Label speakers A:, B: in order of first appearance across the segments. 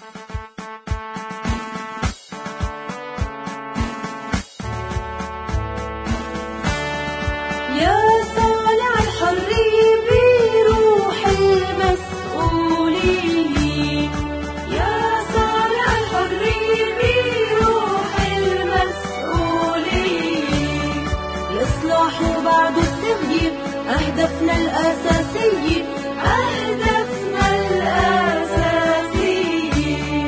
A: يا صانع الحرية بروح المسؤولية، يا صانع الحرية بروح المسؤولية، الإصلاح وبعد التغيير أهدافنا الأساسية، أهدافنا الأساسية.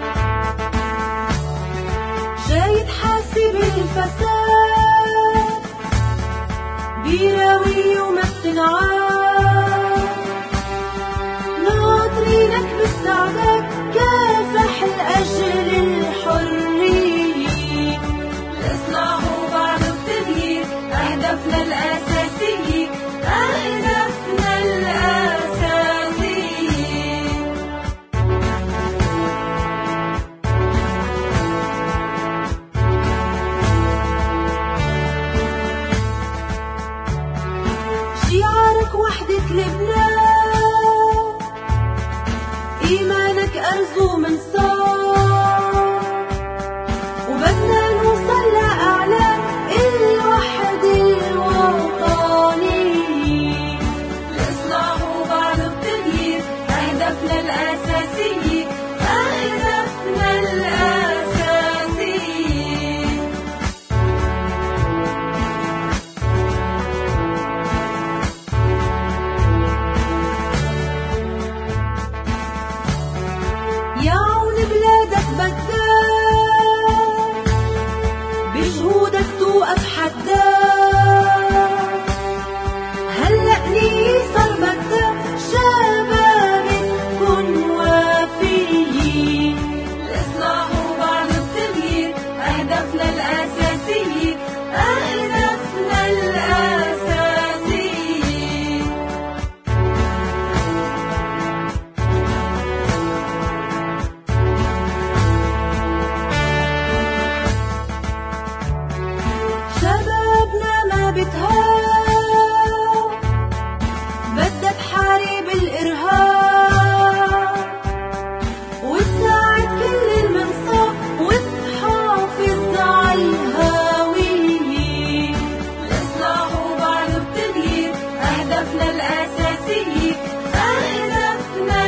A: جاي تحاسب الفساد بيراوي وما بتنعاد، ناطرينك باستعداد كافح لأجل الحرية، الإصلاح وبعد التغيير أهدافنا الأساسية، أهدافنا الأساسية. شعارك وحدة لبنان، إيمانك أرزو من صار، وبدنا نوصل لأعلى الوحدة الوطنية، الإصلاح وبعد التغيير أهدافنا الأساسية، أهدافنا الأساسية. يا عون بلادك بدك بجهودك توقف حدك، هلأ نية صار بدك شبابك كن وافية، الإصلاح وبعد التغيير أهدافنا الأساسية، أهدافنا الأساسية. شبابنا ما بتهاب، بدها تحارب الإرهاب، وتساعد كل المنصاب، وتحافظ عالهوية، الإصلاح وبعد التغيير أهدافنا الأساسية، أهدافنا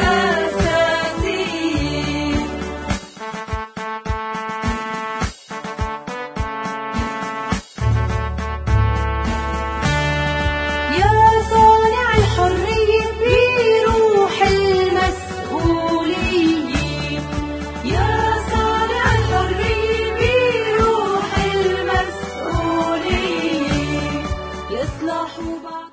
A: الأساسية. يا صانع الحرية بروح المسؤولية، يا صانع الحرية بروح المسؤولية، الإصلاح وبعد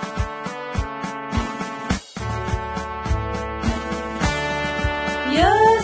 A: يا